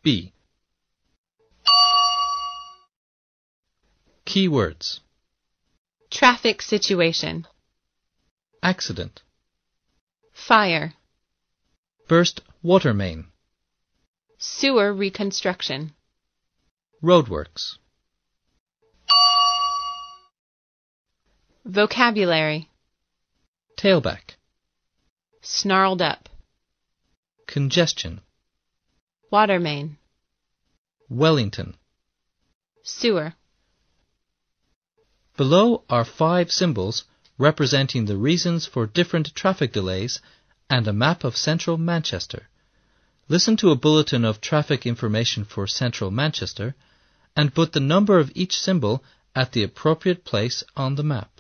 B. Keywords. Traffic situation. Accident. Fire. Burst water main. Sewer reconstruction. Roadworks. Vocabulary. Tailback. Snarled up. Congestion. Water main. Wellington. Sewer. Below are 5 symbols representing the reasons for different traffic delays and a map of central Manchester. Listen to a bulletin of traffic information for central Manchester and put the number of each symbol at the appropriate place on the map.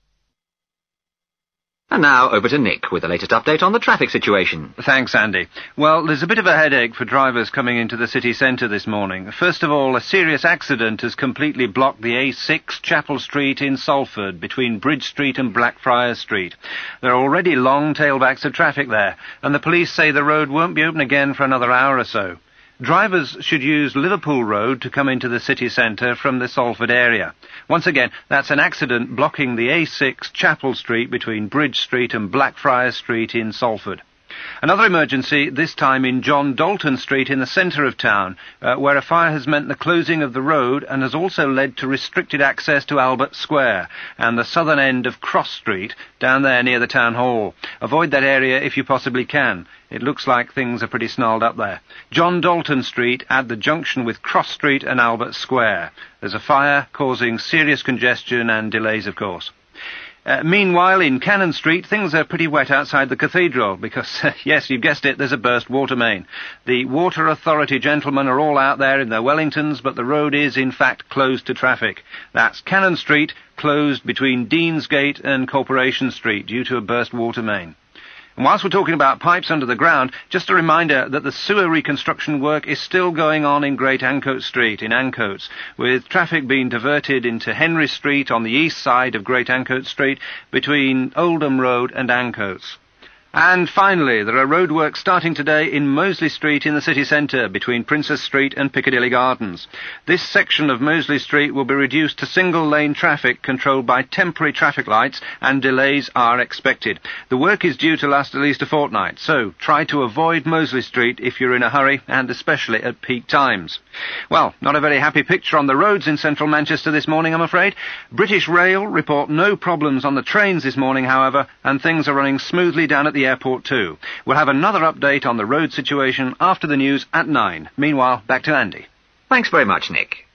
And now over to Nick with the latest update on the traffic situation. Thanks, Andy. Well, there's a bit of a headache for drivers coming into the city centre this morning. First of all, a serious accident has completely blocked the A6 Chapel Street in Salford between Bridge Street and Blackfriars Street. There are already long tailbacks of traffic there, and the police say the road won't be open again for another hour or so. Drivers should use Liverpool Road to come into the city centre from the Salford area. Once again, that's an accident blocking the A6 Chapel Street between Bridge Street and Blackfriars Street in Salford. Another emergency, this time in John Dalton Street in the centre of town, where a fire has meant the closing of the road and has also led to restricted access to Albert Square and the southern end of Cross Street, down there near the town hall. Avoid that area if you possibly can. It looks like things are pretty snarled up there. John Dalton Street at the junction with Cross Street and Albert Square. There's a fire causing serious congestion and delays, of course. Meanwhile, in Cannon Street, things are pretty wet outside the cathedral because, yes, you guessed it, there's a burst water main. The Water Authority gentlemen are all out there in their Wellingtons, but the road is, in fact, closed to traffic. That's Cannon Street, closed between Deansgate and Corporation Street due to a burst water main. And whilst we're talking about pipes under the ground, just a reminder that the sewer reconstruction work is still going on in Great Ancoats Street in Ancoats, with traffic being diverted into Henry Street on the east side of Great Ancoats Street between Oldham Road and Ancoats. And finally, there are roadworks starting today in Moseley Street in the city centre between Princess Street and Piccadilly Gardens. This section of Moseley Street will be reduced to single-lane traffic controlled by temporary traffic lights, and delays are expected. The work is due to last at least a fortnight, so try to avoid Moseley Street if you're in a hurry, and especially at peak times. Well, not a very happy picture on the roads in central Manchester this morning, I'm afraid. British Rail report no problems on the trains this morning, however, and things are running smoothly down at the airport too. We'll have another update on the road situation after the news at 9. Meanwhile, back to Andy. Thanks very much, Nick.